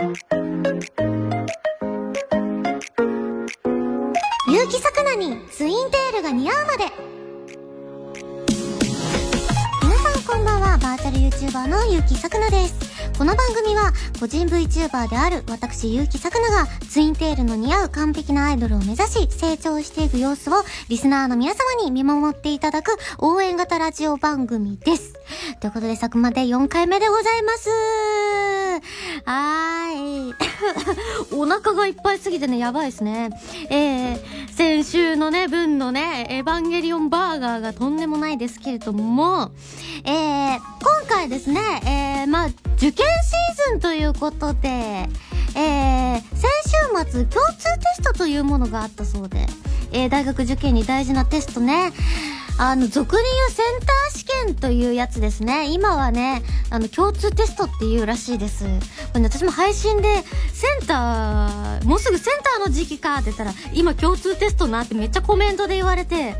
結城さくなにツインテールが似合うまで。皆さんこんばんは、バーチャル YouTuber の結城さくなです。この番組は個人 VTuber である私結城さくながツインテールの似合う完璧なアイドルを目指し成長していく様子をリスナーの皆様に見守っていただく応援型ラジオ番組です。ということで昨まで4回目でございます。お腹がいっぱいすぎてね、やばいですね。先週のね、分のね、エヴァンゲリオンバーガーがとんでもないですけれども、今回ですね、受験シーズンということで、先週末共通テストというものがあったそうで、大学受験に大事なテストね、俗に言うセンター試験というやつですね。今はね、共通テストっていうらしいです。これね、私も配信で、もうすぐセンターの時期かって言ったら、今共通テストなってめっちゃコメントで言われて、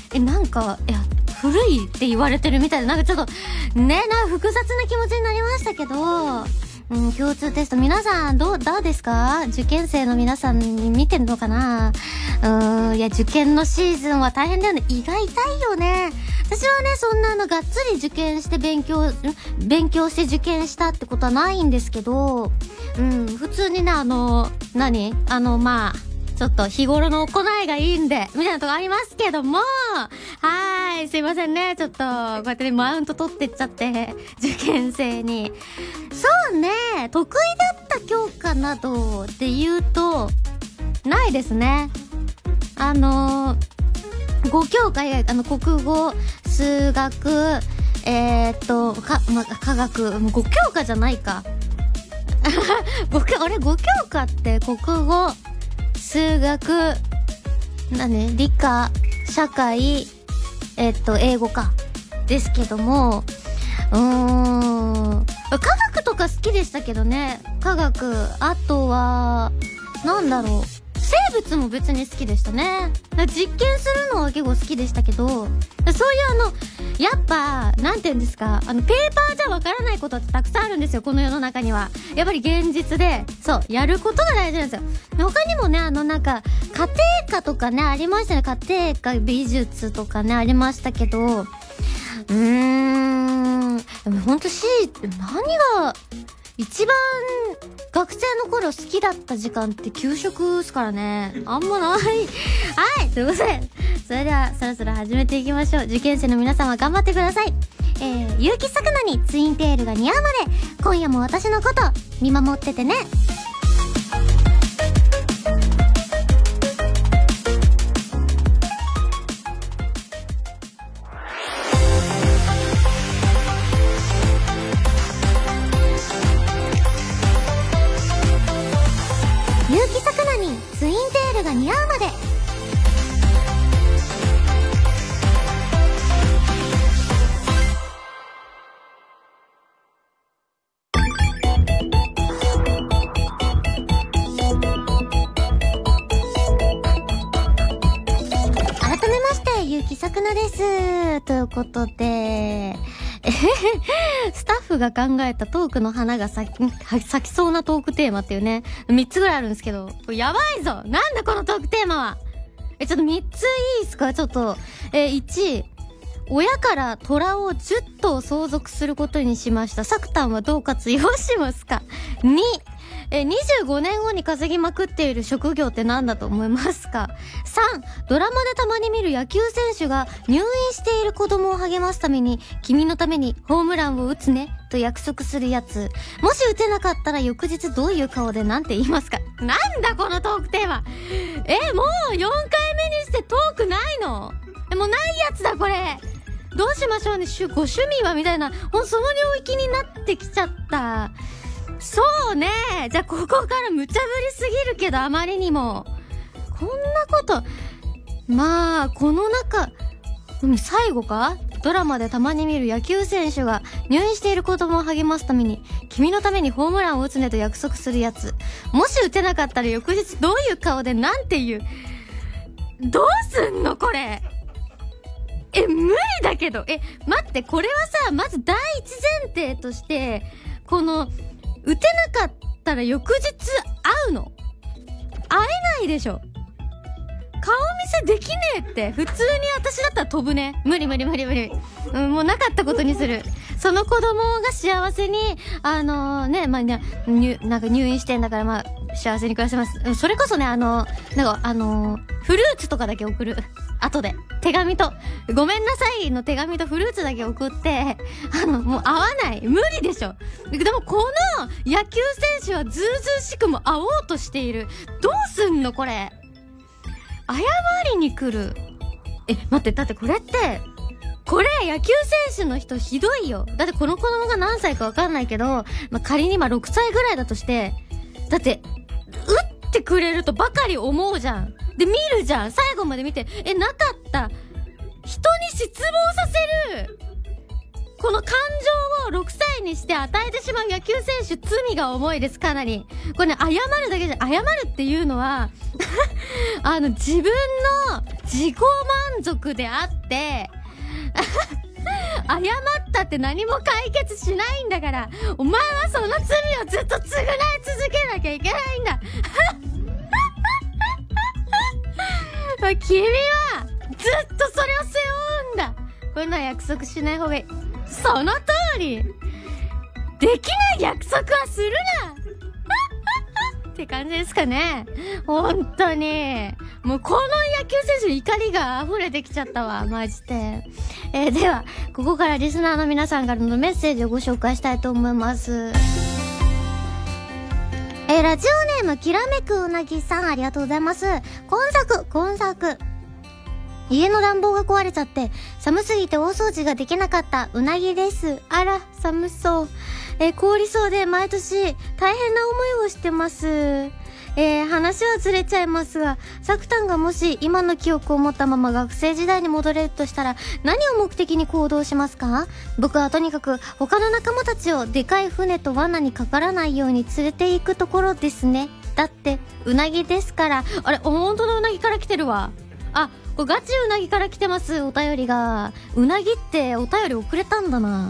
古いって言われてるみたいで、なんかちょっと、ね、複雑な気持ちになりましたけど、共通テスト、皆さんどうですか？受験生の皆さんに見てんのかな？いや、受験のシーズンは大変だよね。胃が痛いよね。私はね、そんながっつり受験して勉強して受験したってことはないんですけど、普通にね、ちょっと日頃の行いがいいんで、みたいなとこありますけども、すいませんね。ちょっと、こうやってね、マウント取ってっちゃって、受験生に。そうね、得意だった教科などで言うと、ないですね。5教科以外、国語、数学、科学、5教科じゃないか。5教科って国語、数学、理科、社会、英語か。ですけども、科学とか好きでしたけどね。科学、あとは、生物も別に好きでしたね。実験するのは結構好きでしたけど、そういうやっぱ、なんて言うんですか、ペーパーじゃわからないことってたくさんあるんですよ、この世の中には。やっぱり現実で、そう、やることが大事なんですよ。他にもね、家庭科とかね、ありましたね。家庭科、美術とかね、ありましたけど、でもほんと C って何が、一番学生の頃好きだった時間って給食ですからね。あんまない。ということで、それではそろそろ始めていきましょう。受験生の皆さんは頑張ってください。結城さくなにツインテールが似合うまで、今夜も私のこと見守っててね。結城さくなにツインテールが似合うまで。改めまして結城さくなです。ということで、スタッフが考えたトークの花が咲きそうなトークテーマっていうね、3つぐらいあるんですけど、やばいぞ。なんだこのトークテーマは。ちょっと3ついいですか？ちょっと、1、親から虎を10頭相続することにしました。サクタンはどう活用しますか？2、25年後に稼ぎまくっている職業って何だと思いますか？3、ドラマでたまに見る野球選手が入院している子供を励ますために、君のためにホームランを打つねと約束するやつ。もし打てなかったら翌日どういう顔でなんて言いますか？なんだこのトークテーマ。もう4回目にしてトークないの？もうないやつだこれ。どうしましょうね、ご趣味はみたいな、その領域になってきちゃった。そうね。じゃあここから無茶ぶりすぎるけど、あまりにもこんなこと、この中、最後か？ドラマでたまに見る野球選手が入院している子供を励ますために、君のためにホームランを打つねと約束するやつ。もし打てなかったら翌日どういう顔でなんて言う？どうすんのこれ。無理だけど。待って、これはさ、まず第一前提として、打てなかっったら翌日会うの？会えないでしょ。顔見せできねえって。普通に私だったら飛ぶね。無理。もうなかったことにする。その子供が幸せに、なんか入院してんだから、幸せに暮らせます。それこそね、フルーツとかだけ送る。後で。手紙と、ごめんなさいの手紙とフルーツだけ送って、もう会わない。無理でしょ。でもこの野球選手はずうずうしくも会おうとしている。どうすんのこれ。謝りに来る。待って、だってこれ野球選手の人ひどいよ。だってこの子供が何歳かわかんないけど、仮に6歳ぐらいだとして、だって、打ってくれるとばかり思うじゃん。で、見るじゃん。最後まで見て、なかった。人に失望させる。この感情を6歳にして与えてしまう野球選手、罪が重いです、かなり。これね、謝るだけじゃ、謝るっていうのは、自分の自己満足であって、謝ったって何も解決しないんだから、お前はその罪をずっと償い続けなきゃいけないんだ。君はずっとそれを背負うんだ。こんな約束しない方がいい。その通り。できない約束はするなって感じですかね。本当に。もうこの野球選手に怒りが溢れてきちゃったわ、マジで。では、ここからリスナーの皆さんからのメッセージをご紹介したいと思います。ラジオネームきらめくうなぎさん、ありがとうございます。今作。家の暖房が壊れちゃって、寒すぎて大掃除ができなかったうなぎです。あら、寒そう。凍りそうで毎年大変な思いをしてます。話はずれちゃいますが、サクタンがもし今の記憶を持ったまま学生時代に戻れるとしたら何を目的に行動しますか？僕はとにかく他の仲間たちをでかい船と罠にかからないように連れて行くところですね。だってうなぎですから。あれ、本当のうなぎから来てるわ。これガチうなぎから来てます、お便りが。うなぎってお便り遅れたんだな。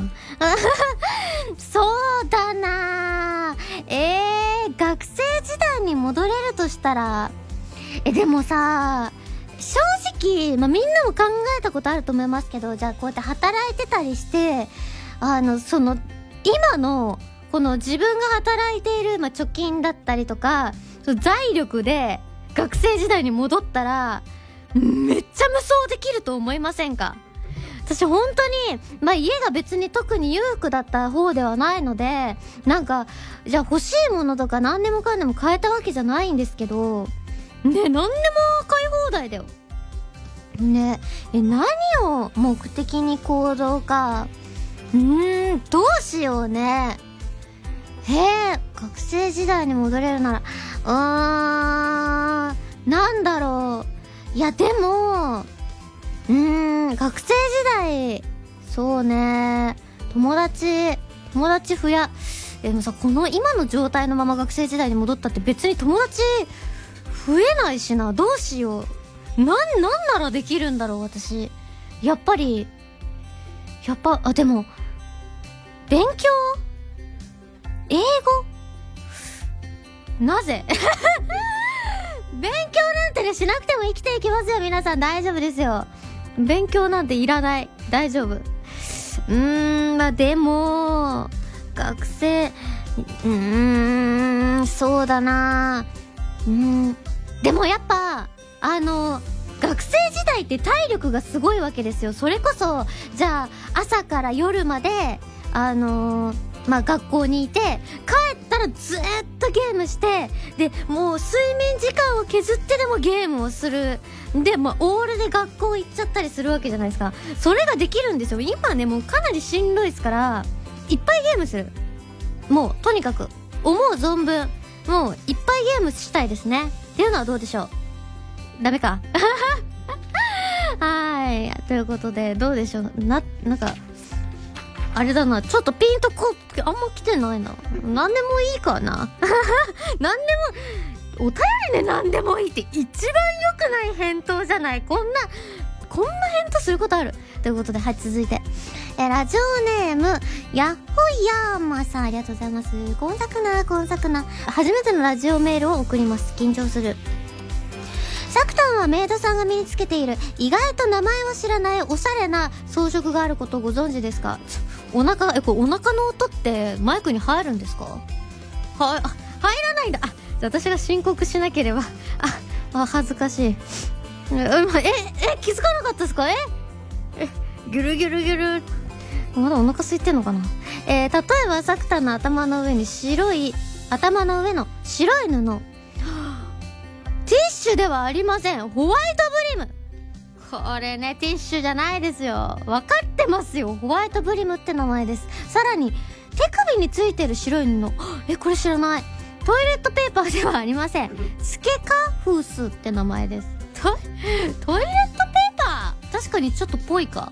そうだな。学生時代に戻れるとしたら、でもさ、正直、みんなも考えたことあると思いますけど、じゃあこうやって働いてたりして、今の、この自分が働いている、貯金だったりとか、財力で学生時代に戻ったら、めっちゃ無双できると思いませんか？私本当に、家が別に特に裕福だった方ではないので、なんか、じゃあ欲しいものとか何でもかんでも買えたわけじゃないんですけど、ね、何でも買い放題だよ。ね、何を目的に行動か。どうしようね。学生時代に戻れるなら、なんだろう。いや、でも、学生時代、そうね、友達でもさ、この今の状態のまま学生時代に戻ったって別に友達増えないしな。どうしよう。なんならできるんだろう、私。でも、勉強？英語？なぜ勉強なんてね、しなくても生きていきますよ、皆さん。大丈夫ですよ。勉強なんていらない。大丈夫。でも、学生、そうだな。でもやっぱ、学生時代って体力がすごいわけですよ。それこそ、じゃあ、朝から夜まで、学校にいて、帰ったらずーっとゲームして、で、もう睡眠時間を削ってでもゲームをする。で、オールで学校行っちゃったりするわけじゃないですか。それができるんですよ。今ね、もうかなりしんどいですから、いっぱいゲームする。もう、とにかく、思う存分、もう、いっぱいゲームしたいですね。っていうのはどうでしょう？ダメかはい。ということで、どうでしょう？なんか、あれだな、ちょっとピンとあんま来てないな。なんでもいいかななんでも、お便りでなんでもいいって一番良くない返答じゃない。こんな返答することある。ということで、はい、続いて。 ラジオネームやっほいやーまさん、ありがとうございます。今作な初めてのラジオメールを送ります。緊張する。サクタンはメイドさんが身につけている意外と名前を知らないおしゃれな装飾があることをご存知ですか？これお腹の音ってマイクに入るんですか？入らないんだ。じゃあ私が申告しなければ。恥ずかしい。気づかなかったですか？ギュルギュルギュル。まだお腹空いてんのかな。例えばサクタンの頭の上の白い布、ティッシュではありません。ホワイトブリム。これね、ティッシュじゃないですよ。わかってますよ。ホワイトブリムって名前です。さらに手首についてる白い布、これ知らない。トイレットペーパーではありません。スケカフスって名前です。トイレットペーパー、確かにちょっとぽいか。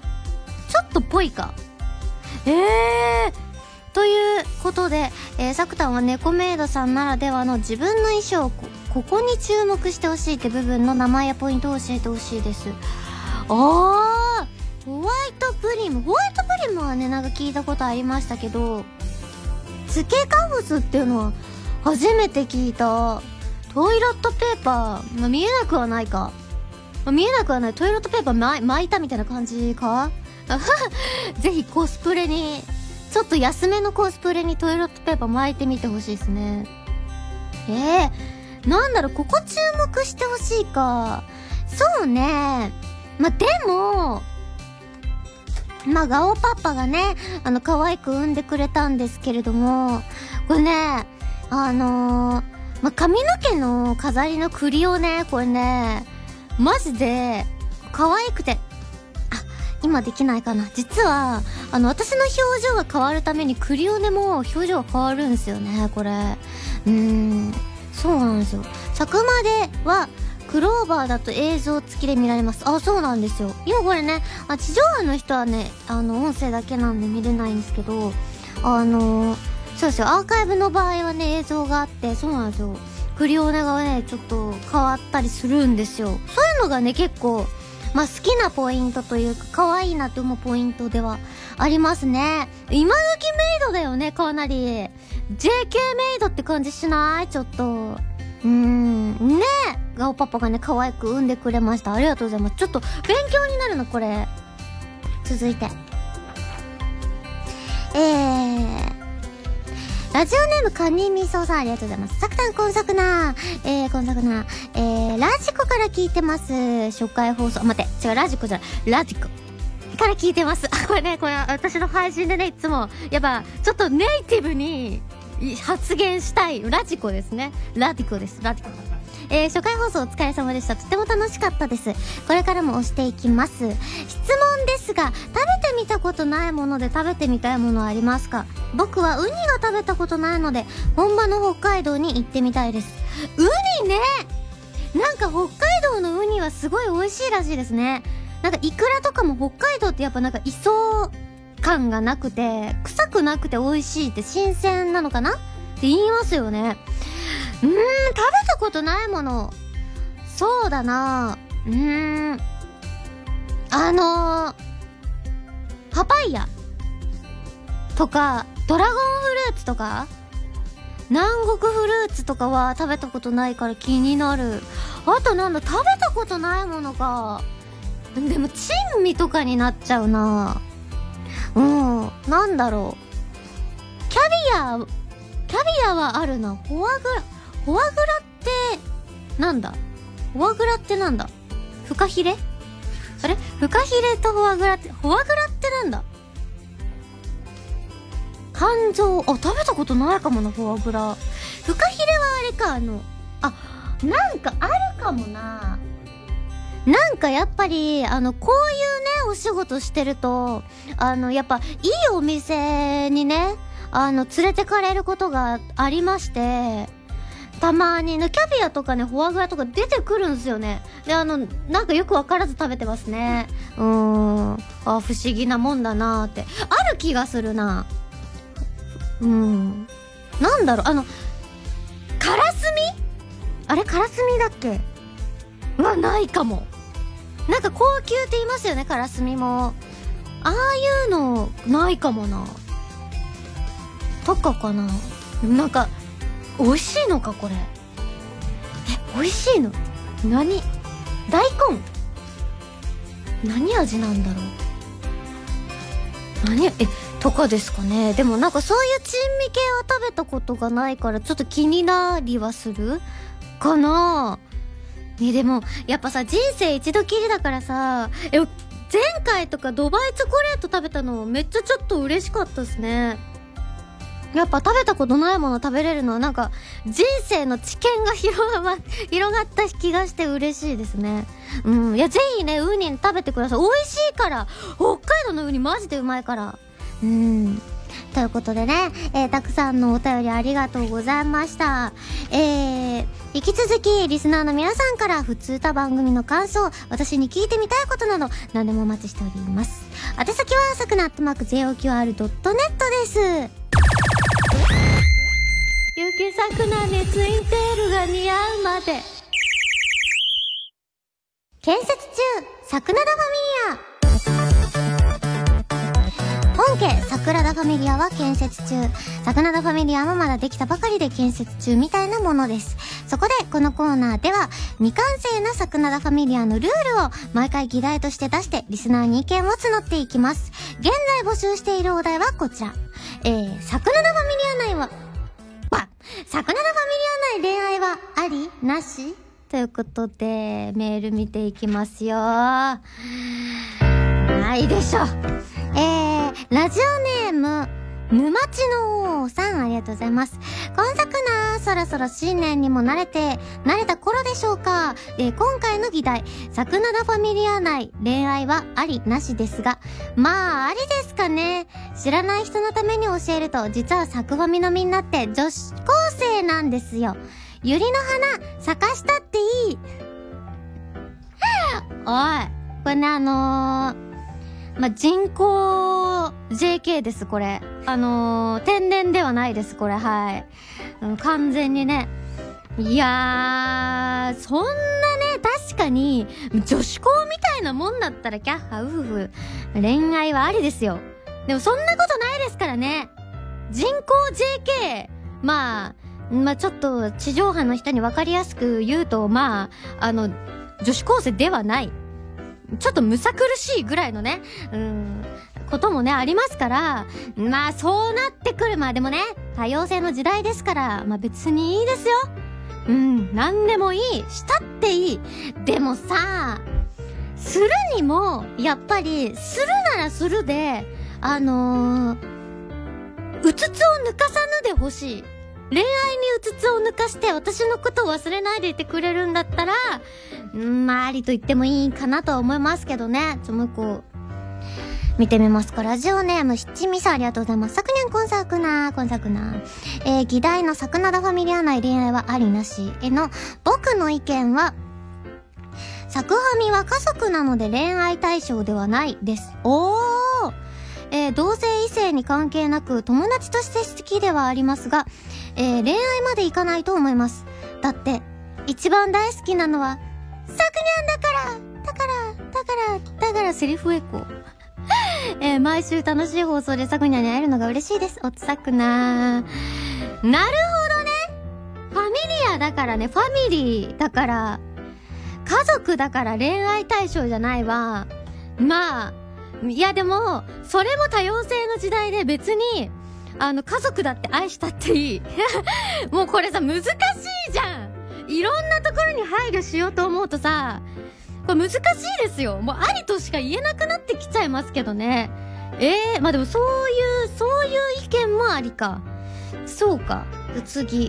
ということで、サクタンは猫メイドさんならではの自分の衣装をここに注目してほしいって部分の名前やポイントを教えてほしいです。ホワイトブリムはね、なんか聞いたことありましたけど、スケカフスっていうのは初めて聞いた。トイレットペーパー、見えなくはないか。トイレットペーパー巻いたみたいな感じか。ぜひコスプレに、ちょっと安めのコスプレにトイレットペーパー巻いてみてほしいですね。なんだろう、ここ注目してほしいか。そうね。でも、ガオパパがね、可愛く産んでくれたんですけれども、これね、髪の毛の飾りの栗をね、これね、マジで、可愛くて、今できないかな。実は、私の表情が変わるためにクリオネも表情が変わるんですよね、これ。そうなんですよ。作までは、クローバーだと映像付きで見られます。そうなんですよ。今これね、地上波の人はね、音声だけなんで見れないんですけど、そうですよ、アーカイブの場合はね、映像があって、そうなんですよ。クリオネがね、ちょっと変わったりするんですよ。そういうのがね、結構、好きなポイントというか、可愛いなって思うポイントではありますね。今時メイドだよね、かなり。JK メイドって感じしない？ちょっと。ねえ。ガオパパがね、可愛く産んでくれました。ありがとうございます。ちょっと、勉強になるの、これ。続いて。ラジオネームカニミソさん、ありがとうございます。サクタン今作な、ラジコから聞いてます。初回放送。待って、違う、ラジコから聞いてます。これ私の配信でね、いつも、やっぱ、ちょっとネイティブに発言したい。ラジコですね。ラディコです。初回放送お疲れ様でした。とても楽しかったです。これからも押していきます。質問ですが、食べてみたことないもので食べてみたいものはありますか？僕はウニが食べたことないので、本場の北海道に行ってみたいです。ウニね！なんか北海道のウニはすごい美味しいらしいですね。なんかイクラとかも北海道ってやっぱなんか磯感がなくて、臭くなくて美味しいって新鮮なのかなって言いますよね。食べたことないもの。そうだな。パパイヤとか、ドラゴンフルーツとか、南国フルーツとかは食べたことないから気になる。あと食べたことないものか。でも珍味とかになっちゃうな。なんだろう。キャビアはあるな。フォアグラってなんだ？フォアグラってなんだ？フカヒレ？あれ？フカヒレとフォアグラってなんだ？肝臓、食べたことないかもな、フォアグラ。フカヒレはあれか、なんかあるかもな。なんかやっぱり、こういうね、お仕事してると、やっぱ、いいお店にね、連れてかれることがありまして、たまにね、キャビアとかね、フォアグラとか出てくるんですよね。で、なんかよくわからず食べてますね。不思議なもんだなーって。ある気がするな。なんだろう、カラスミ？あれ、カラスミだっけ？ないかも。なんか高級って言いますよね、カラスミも。 ああいうのないかもな。とかかな。なんか美味しいのかこれ。美味しいの？何？大根？何味なんだろう。とかですかね。でもなんかそういう珍味系は食べたことがないからちょっと気になりはするかな。でもやっぱさ、人生一度きりだからさ、前回とかドバイチョコレート食べたのめっちゃちょっと嬉しかったですね。やっぱ食べたことないもの食べれるのはなんか人生の知見が広がった気がして嬉しいですね。いやぜひね、ウニ食べてください。美味しいから。北海道のウニマジでうまいから。ということでね、たくさんのお便りありがとうございました。引き続きリスナーの皆さんから普通歌番組の感想、私に聞いてみたいことなど何でもお待ちしております。宛先はさくな@joqr.net です。ゆきさくなにツインテールが似合うまで。建設中、桜田ファミリア。本家桜田ファミリアは建設中。桜田ファミリアもまだできたばかりで建設中みたいなものです。そこでこのコーナーでは未完成な桜田ファミリアのルールを毎回議題として出してリスナーに意見を募っていきます。現在募集しているお題はこちら。桜田ファミリア内は桜田ファミリア内恋愛はあり？なし？ということでメール見ていきますよ。ないでしょ。ラジオネーム沼地の王さん、ありがとうございます。今作な、そろそろ新年にも慣れた頃でしょうか。今回の議題、桜田ファミリア内恋愛はありなしですが、まあありですかね。知らない人のために教えると、実は作ファミのみんなって女子高生なんですよ。百合の花咲かしたっていい。おい、これね、人工 JK です、これ。天然ではないです、これ、はい。完全にね。いやー、そんなね、確かに、女子校みたいなもんだったら、キャッハウフフ、恋愛はありですよ。でもそんなことないですからね。人工 JK、まあ、ちょっと、地上波の人に分かりやすく言うと、女子高生ではない。ちょっとむさ苦しいぐらいのね、こともね、ありますから、まあ、そうなってくる。まあでもね、多様性の時代ですから、まあ別にいいですよ。なんでもいい。したっていい。でもさ、するにも、やっぱり、するならするで、うつつを抜かさぬでほしい。恋愛にうつつを抜かして私のことを忘れないでいてくれるんだったら、まあありと言ってもいいかなとは思いますけどね。もう一個見てみますか。ラジオネーム七味さん、ありがとうございます。昨年コンサクナ議題の桜田ファミリア内恋愛はありなしへの僕の意見は、作ファミは家族なので恋愛対象ではないです。同性異性に関係なく友達として好きではありますが、恋愛までいかないと思います。だって一番大好きなのはさくにゃんだからセリフエコー毎週楽しい放送でさくにゃんに会えるのが嬉しいです。おつさくな。なるほどね。ファミリアだからね。ファミリーだから家族だから恋愛対象じゃないわ。まあいやでもそれも多様性の時代で、別に家族だって愛したっていいもうこれさ難しいじゃん。いろんなところに配慮しようと思うとさ、これ難しいですよ。もうありとしか言えなくなってきちゃいますけどね。まあでもそういう意見もありか。そうか。次。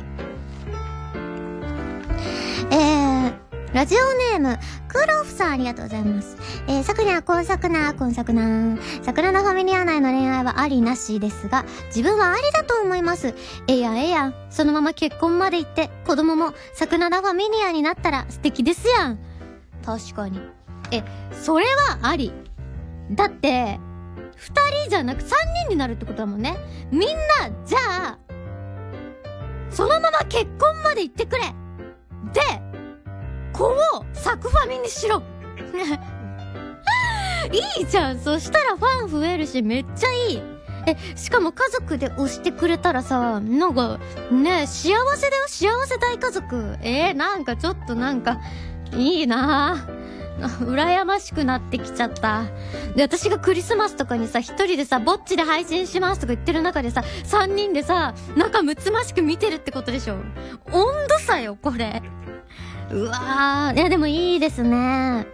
ラジオネームクロフさん、ありがとうございます。さくにゃこんさくな桜田ファミリア内の恋愛はありなしですが、自分はありだと思います。ええやん。そのまま結婚まで行って子供も桜田ファミリアになったら素敵ですやん。確かに。それはあり。だって2人じゃなく3人になるってことだもんね。みんなじゃあそのまま結婚まで行ってくれ。で子を作ファミにしろいいじゃん。そしたらファン増えるし、めっちゃいい。しかも家族で推してくれたらさ、なんか、ね、幸せだよ、幸せ大家族。なんかちょっとなんか、いいなぁ。羨ましくなってきちゃった。で、私がクリスマスとかにさ、一人でさ、ぼっちで配信しますとか言ってる中でさ、三人でさ、仲睦ましく見てるってことでしょ。温度差よ、これ。うわー。いや、でもいいですね。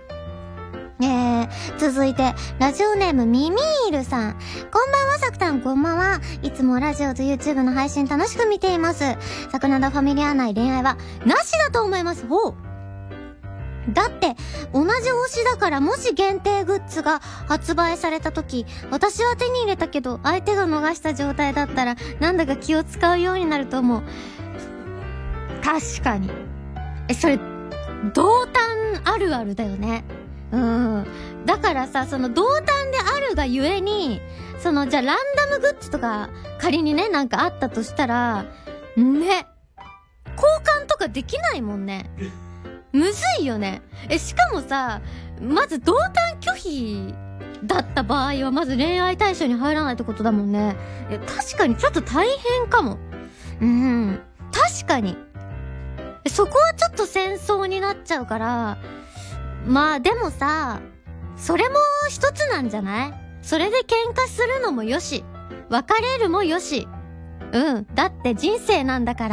続いて、ラジオネームミミールさん。こんばんは、さくたん、こんばんは。いつもラジオと YouTube の配信楽しく見ています。さくなだファミリア内恋愛は、なしだと思います。ほう。だって、同じ推しだからもし限定グッズが発売された時、私は手に入れたけど、相手が逃した状態だったら、なんだか気を使うようになると思う。確かに。それ、同担あるあるだよね。だからさ、その同担であるがゆえに、じゃあランダムグッズとか仮にね、なんかあったとしたら、ね、交換とかできないもんね。むずいよね。しかもさ、まず同担拒否だった場合はまず恋愛対象に入らないってことだもんね。確かにちょっと大変かも。確かに。そこはちょっと戦争になっちゃうから、まあでもさ、それも一つなんじゃない？それで喧嘩するのもよし、別れるもよし。だって人生なんだから。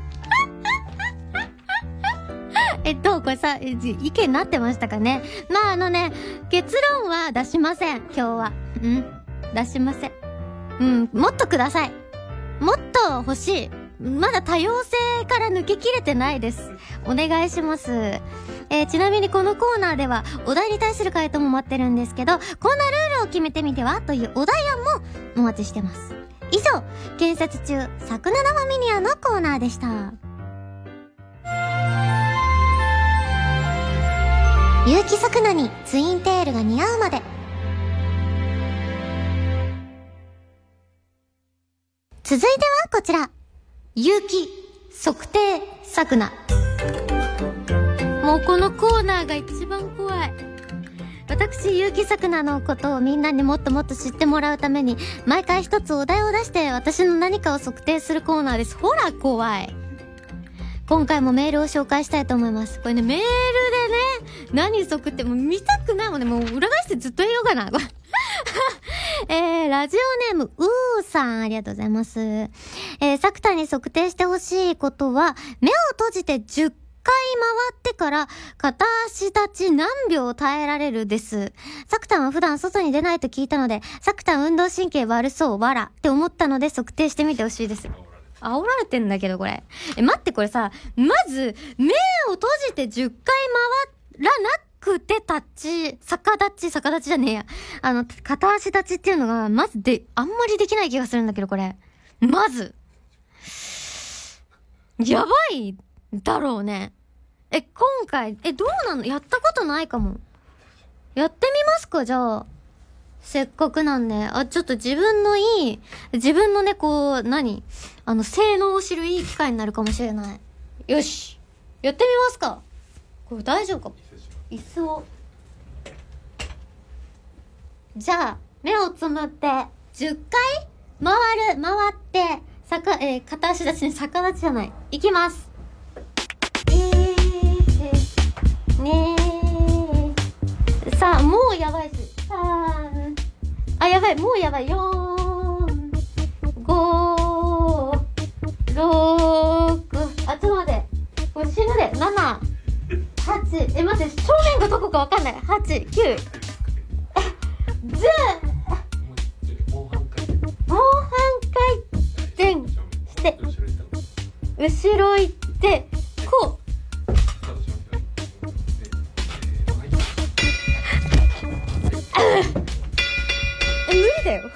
これさ、意見なってましたかね？まあ結論は出しません、今日は。出しません。もっとください。もっと欲しい。まだ多様性から抜けきれてないです。お願いします。ちなみにこのコーナーではお題に対する回答も待ってるんですけど、こんなルールを決めてみてはというお題案もお待ちしてます。以上、建設中さくななファミリアのコーナーでした。結城さくなにツインテールが似合うまで。続いてはこちら、結城測定さくな。もうこのコーナーが一番怖い。私、結城さくなのことをみんなにもっともっと知ってもらうために、毎回一つお題を出して私の何かを測定するコーナーです。ほら、怖い。今回もメールを紹介したいと思います。これね、メールでね、何測っても見たくないもんね。もう裏返してずっと言おうかな。ラジオネーム、さん、ありがとうございます。さくたに測定してほしいことは、目を閉じて10回回ってから片足立ち何秒耐えられるです。さくたんは普段外に出ないと聞いたので、さくたん運動神経悪そう、わらって思ったので測定してみてほしいです。煽られてんだけどこれ。待ってこれさ、まず、目を閉じて10回回らなくて逆立ちじゃねえや。片足立ちっていうのが、まずあんまりできない気がするんだけどこれ。まず。やばいだろうね。今回、どうなの？やったことないかも。やってみますか、じゃあ。せっかくなんで。ちょっと自分のね、性能を知るいい機会になるかもしれない。よし。やってみますか。これ大丈夫か？椅子を。じゃあ、目をつむって、10回回って、片足立ちに逆立ちじゃない。いきます。さあ、もうやばいし。やばい、もうやばい。4、5、6、ちょっと待って。これ死ぬで。7、8、待って、正面がどこかわかんない。8、9、10。もう半回転して、後ろ行って、こう。無理だよ。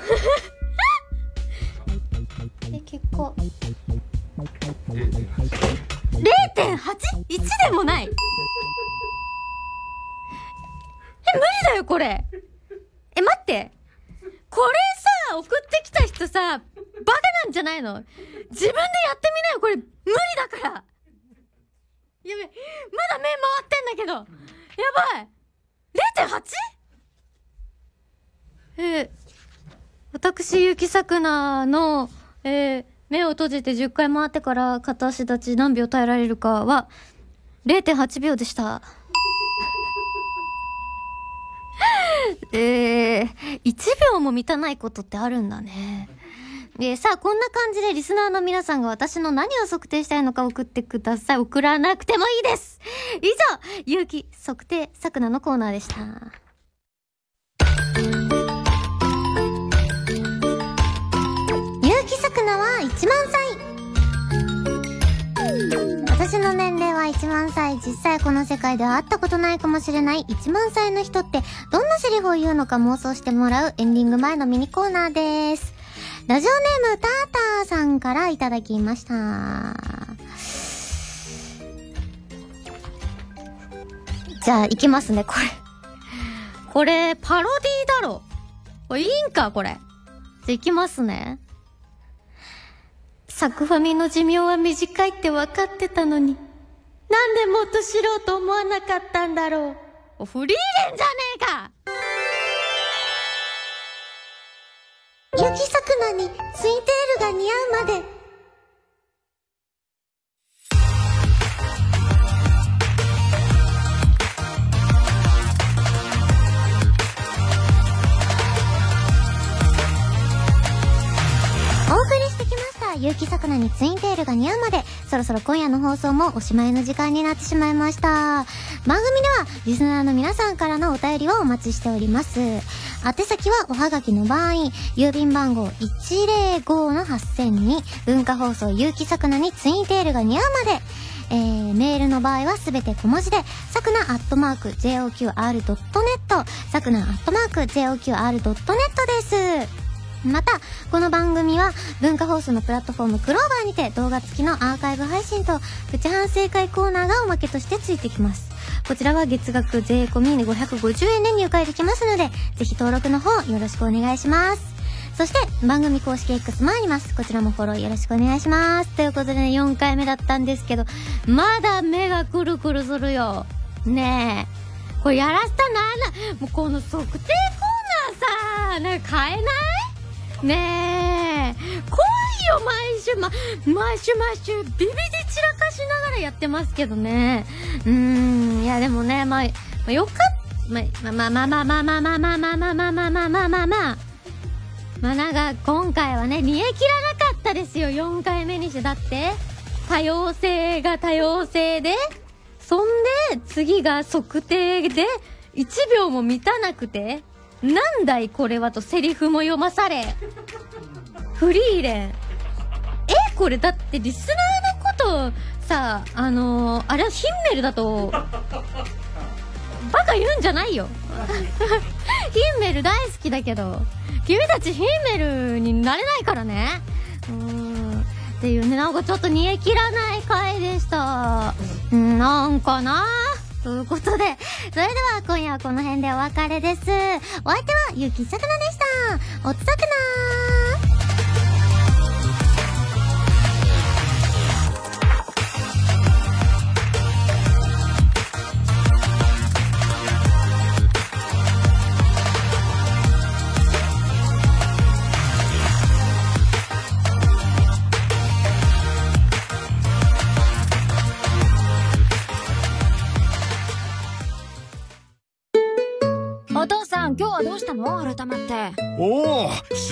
結構。0.8？1 でもない。無理だよ、これ。待って。これさ、送ってきた人さ、バカなんじゃないの？自分でやってみなよ、これ。無理だから。やべ、まだ目回ってんだけど。やばい。0.8？ 私、ゆきさくなの、目を閉じて10回回ってから片足立ち何秒耐えられるかは 0.8 秒でした。1秒も満たないことってあるんだね。さあ、こんな感じでリスナーの皆さんが私の何を測定したいのか送ってください。送らなくてもいいです。以上、ゆうき測定さくなのコーナーでした。ゆうきさくなは1万歳。私の年齢は1万歳。実際この世界では会ったことないかもしれない1万歳の人ってどんなセリフを言うのか妄想してもらうエンディング前のミニコーナーです。ラジオネームターターさんからいただきました。じゃあ行きますね。これパロディだろ。これいいんかこれ。じゃあ行きますね。サクファミの寿命は短いって分かってたのに、なんでもっと知ろうと思わなかったんだろう。フリーレンじゃねえか。ゆきさくなにツインテールが似合うまで。お送りしてきましたゆうきさくなにツインテールが似合うまで。そろそろ今夜の放送もおしまいの時間になってしまいました。番組ではリスナーの皆さんからのお便りをお待ちしております。宛先はおはがきの場合、郵便番号 105-8000 に文化放送ゆうきさくなにツインテールが似合うまで。メールの場合はすべて小文字で、さくな@joqr.net、さくな@joqr.net です。また、この番組は文化放送のプラットフォームクローバーにて動画付きのアーカイブ配信とプチ反省会コーナーがおまけとしてついてきます。こちらは月額税込みで550円で入会できますので、ぜひ登録の方よろしくお願いします。そして番組公式 X もあります。こちらもフォローよろしくお願いします。ということでね、4回目だったんですけど、まだ目がくるくるするよねえ。これやらせたなもうこの測定コーナーさ、なんか変えないねえ、来いよ。毎週ビビり散らかしながらやってますけどね。いやでもね、よかったなんか今回はね、煮え切らなかったですよ。4回目にして。だって多様性が多様性で、そんで次が測定で1秒も満たなくて、なんだいこれはとセリフも読まされ、フリーレン。これだってリスナーのことさ、あれはヒンメルだとバカ言うんじゃないよ。ヒンメル大好きだけど、君たちヒンメルになれないからね。っていうね、なんかちょっと煮え切らない回でした。なんかな。ということで、それでは今夜はこの辺でお別れです。お相手はゆきさくなでした。おつさくなー。 お父さん、今日はどうしたの？改まって。 おお。